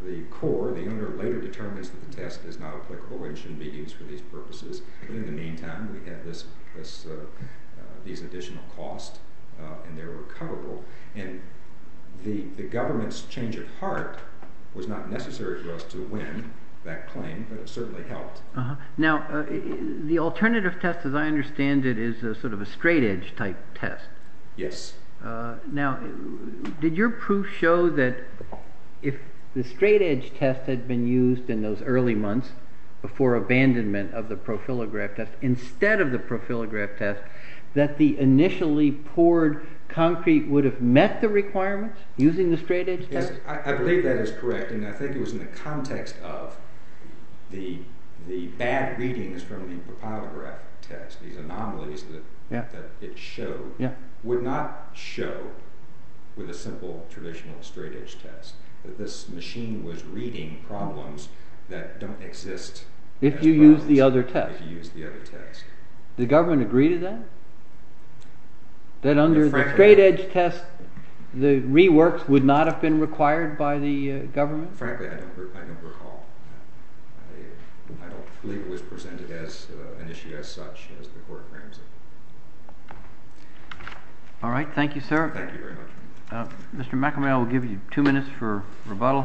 the Corps, the owner, later determines that the test is not applicable and shouldn't be used for these purposes. But in the meantime, we have this, this, uh, uh, these additional costs, uh, and they're recoverable. And the, the government's change of heart was not necessary for us to win that claim, but it certainly helped. Uh-huh. Now, uh, the alternative test, as I understand it, is a sort of a straight-edge type test. Yes. Uh, now, did your proof show that if the straight-edge test had been used in those early months before abandonment of the profilograph test, instead of the profilograph test, that the initially poured concrete would have met the requirements using the straight-edge Yes, test? I, I believe that is correct, and I think it was in the context of the the bad readings from the profilograph test, these anomalies that Yeah. that it showed, Yeah. would not show with a simple traditional straight-edge test. That this machine was reading problems that don't exist If as you use problems the other test. If you use the other test. Did the government agree to that? That under the frankly, straight-edge test, the reworks would not have been required by the uh, government? Frankly, I don't. Re- I don't recall. I, I don't believe it was presented as uh, an issue as such as the court frames it. All right, thank you, sir. Thank you very much. Uh, Mister McNamara will give you two minutes for rebuttal.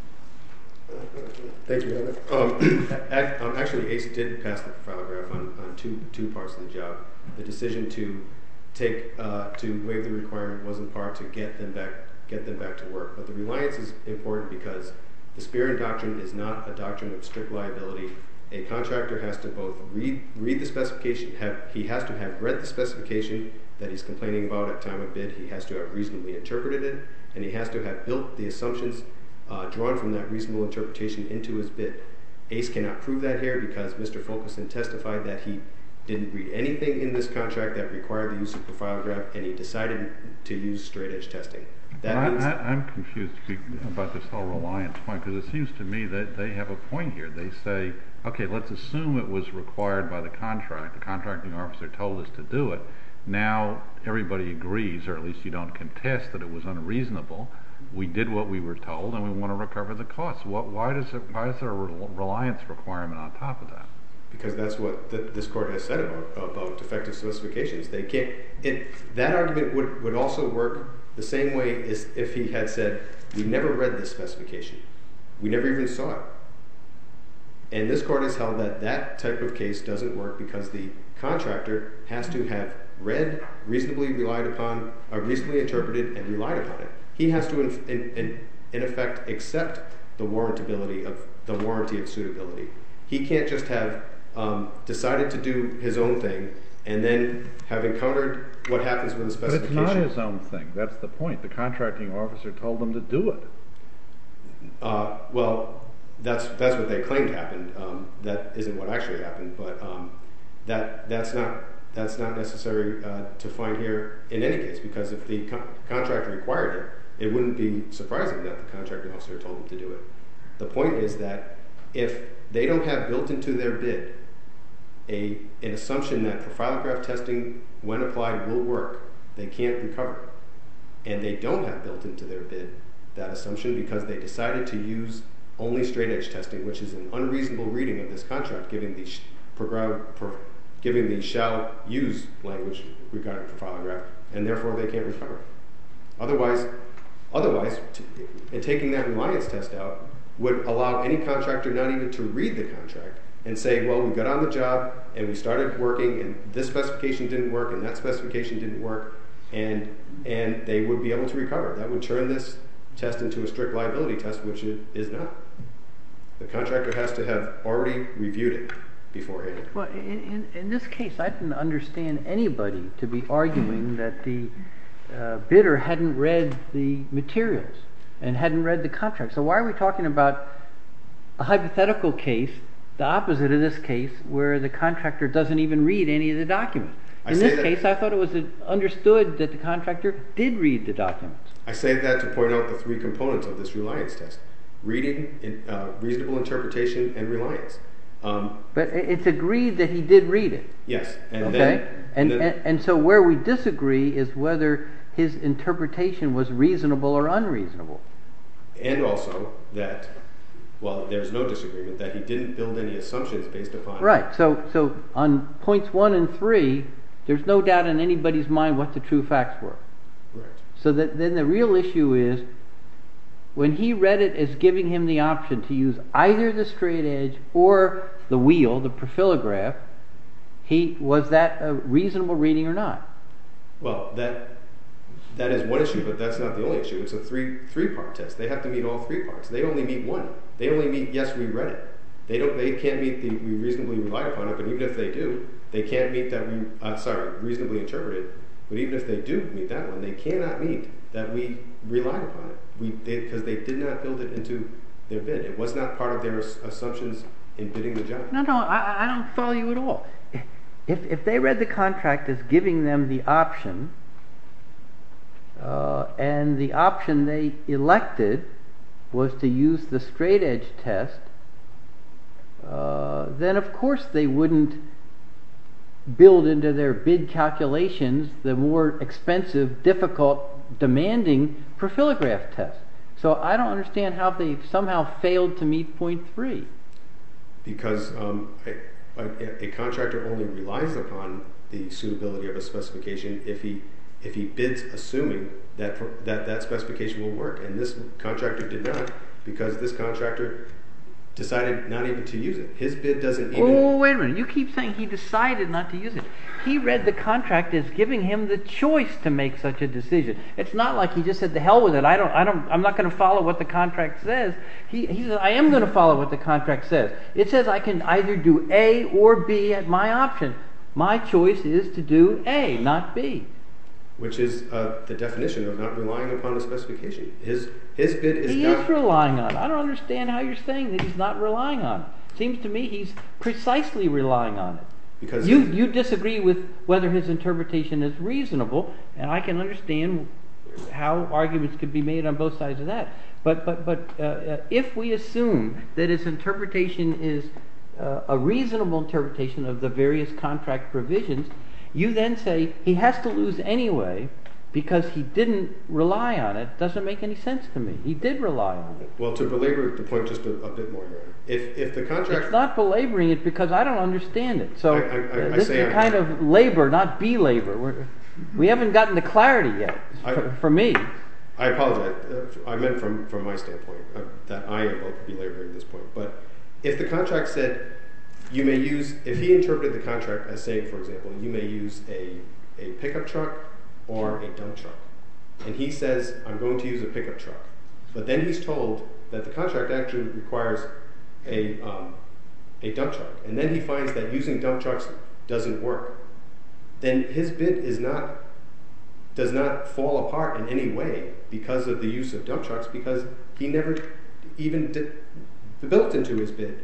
Thank you, Your Honor. Um, ac- um, actually, ACE did pass the profilograph on, on two two parts of the job. The decision to take uh, to waive the requirement was in part to get them back get them back to work. But the reliance is important because the Spearman doctrine is not a doctrine of strict liability. A contractor has to both read read the specification. Have he has to have read the specification that he's complaining about at time of bid. He has to have reasonably interpreted it, and he has to have built the assumptions Uh, drawn from that reasonable interpretation into his bid. ACE cannot prove that here because Mister Fulkerson testified that he didn't read anything in this contract that required the use of profilograph, and he decided to use straight-edge testing. That I, means I, I'm confused about this whole reliance point, because it seems to me that they have a point here. They say, okay, let's assume it was required by the contract. The contracting officer told us to do it. Now everybody agrees, or at least you don't contest, that it was unreasonable. We did what we were told, and we want to recover the costs. What, why does it? Why is there a rel- reliance requirement on top of that? because that's what th- this court has said about about defective specifications. They can't. It that argument would would also work the same way as if he had said, "We never read this specification. We never even saw it." And this court has held that that type of case doesn't work because the contractor has to have read, reasonably relied upon, or reasonably interpreted and relied upon it. He has to, in, in, in effect, accept the warrantability of the warranty of suitability. He can't just have um, decided to do his own thing and then have encountered what happens with a But specification. it's not his own thing. That's the point. The contracting officer told him to do it. Uh, well, that's that's what they claimed happened. Um, that isn't what actually happened, but um, that that's not that's not necessary uh, to find here in any case, because if the con- contractor required it, it wouldn't be surprising that the contracting officer told them to do it. The point is that if they don't have built into their bid a an assumption that profilograph testing, when applied, will work, they can't recover. And they don't have built into their bid that assumption because they decided to use only straight edge testing, which is an unreasonable reading of this contract, giving the sh- progr- pro- giving the shall use language regarding profilograph, and therefore they can't recover. Otherwise, otherwise, t- and taking that reliance test out would allow any contractor not even to read the contract and say, well, we got on the job and we started working, and this specification didn't work, and that specification didn't work, and and they would be able to recover. That would turn this test into a strict liability test, which it is not. The contractor has to have already reviewed it beforehand. Well, in, in, in this case, I didn't understand anybody to be arguing that the uh, bidder hadn't read the materials and hadn't read the contract. So why are we talking about a hypothetical case, the opposite of this case, where the contractor doesn't even read any of the documents? I In say this that- case, I thought it was understood that the contractor did read the documents. I say that to point out the three components of this reliance test: reading, in, uh, reasonable interpretation, and reliance. Um, But it- it's agreed that he did read it. yes, and Okay, then and, then- and and so where we disagree is whether his interpretation was reasonable or unreasonable. And also that, well, there's no disagreement, that he didn't build any assumptions based upon... Right, so, so on points one and three, there's no doubt in anybody's mind what the true facts were. Right. So that then the real issue is, when he read it as giving him the option to use either the straight edge or the wheel, the profilograph, he, was that a reasonable reading or not? Well, that that is one issue, but that's not the only issue. It's a three three part test. They have to meet all three parts. They only meet one. They only meet yes, we read it. They don't. They can't meet the we reasonably relied upon it. But even if they do, they can't meet that we uh, sorry reasonably interpreted. But even if they do meet that one, they cannot meet that we relied upon it. We because they, they did not build it into their bid. It was not part of their assumptions in bidding the job. No, no, I, I don't follow you at all. If if they read the contract as giving them the option, uh, and the option they elected was to use the straight edge test, uh, then of course they wouldn't build into their bid calculations the more expensive, difficult, demanding profilograph test. So I don't understand how they've somehow failed to meet point three. Because um, a, a, a contractor only relies upon the suitability of a specification if he if he bids assuming that that that specification will work, and this contractor did not, because this contractor decided not even to use it. His bid doesn't even... Oh, wait a minute. You keep saying he decided not to use it. He read the contract as giving him the choice to make such a decision. It's not like he just said, "The hell with it. I don't. I don't. I'm not going to follow what the contract says." He he says, "I am going to follow what the contract says. It says I can either do A or B at my option. My choice is to do A, not B." Which is uh, the definition of not relying upon a specification. His his bid is he not... He is relying on it. I don't understand how you're saying that he's not relying on it. Seems to me he's precisely relying on it. Because you you disagree with whether his interpretation is reasonable, and I can understand how arguments could be made on both sides of that. But but but uh, uh, if we assume that his interpretation is uh, a reasonable interpretation of the various contract provisions, you then say he has to lose anyway because he didn't rely on it. Doesn't make any sense to me. He did rely on it. Well, to belabor the point just a, a bit more, Your Honor, if if the contract... It's not belaboring it because I don't understand it. So I, I, I, uh, this I say is a kind I, of labor, not belabor. We're, we haven't gotten to clarity yet, I, for, for me. I apologize. Uh, I meant from, from my standpoint uh, that I am belaboring this point. But if the contract said you may use... If he interpreted the contract as saying, for example, you may use a, a pickup truck or a dump truck, and he says, I'm going to use a pickup truck, but then he's told that the contract actually requires a, um, a dump truck, and then he finds that using dump trucks doesn't work, then his bid is not does not fall apart in any way because of the use of dump trucks, because he never even did, built into his bid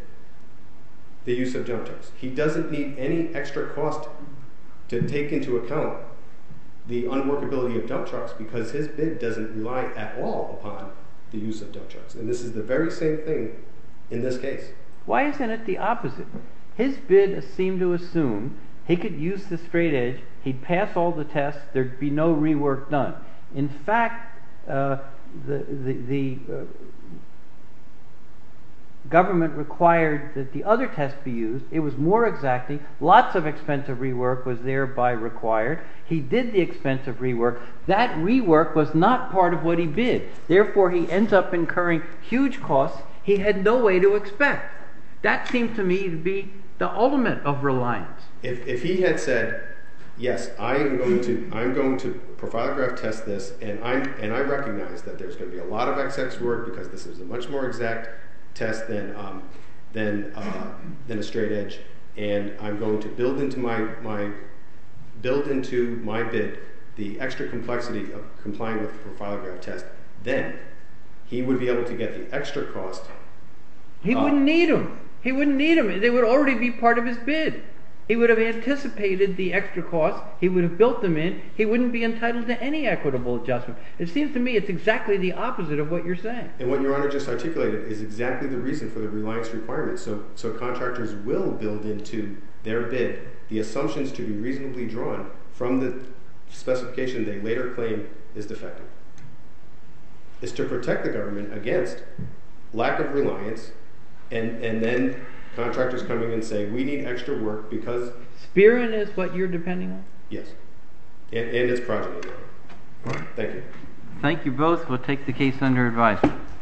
the use of dump trucks. He doesn't need any extra cost to take into account the unworkability of dump trucks because his bid doesn't rely at all upon the use of dump trucks. And this is the very same thing in this case. Why isn't it the opposite? His bid seemed to assume he could use the straight edge, he'd pass all the tests, there'd be no rework done. In fact, uh, the, the, the uh, government required that the other test be used. It was more exacting. Lots of expensive rework was thereby required. He did the expensive rework. That rework was not part of what he bid. Therefore, he ends up incurring huge costs he had no way to expect. That seemed to me to be the ultimate of reliance. If, if he had said, yes, I am going to I'm going to profilograph test this, and I and I recognize that there's going to be a lot of X X work because this is a much more exact test than um, than uh, than a straight edge, and I'm going to build into my my build into my bid the extra complexity of complying with the profilograph test. Then he would be able to get the extra cost. He uh, wouldn't need them. He wouldn't need them. They would already be part of his bid. He would have anticipated the extra costs. He would have built them in. He wouldn't be entitled to any equitable adjustment. It seems to me it's exactly the opposite of what you're saying. And what Your Honor just articulated is exactly the reason for the reliance requirement. So, so contractors will build into their bid the assumptions to be reasonably drawn from the specification they later claim is defective. is to protect the government against lack of reliance, and, and then contractors coming and saying, we need extra work because... Spirin is what you're depending on? Yes. And, and its progeny. Thank you. Thank you both. We'll take the case under advisement.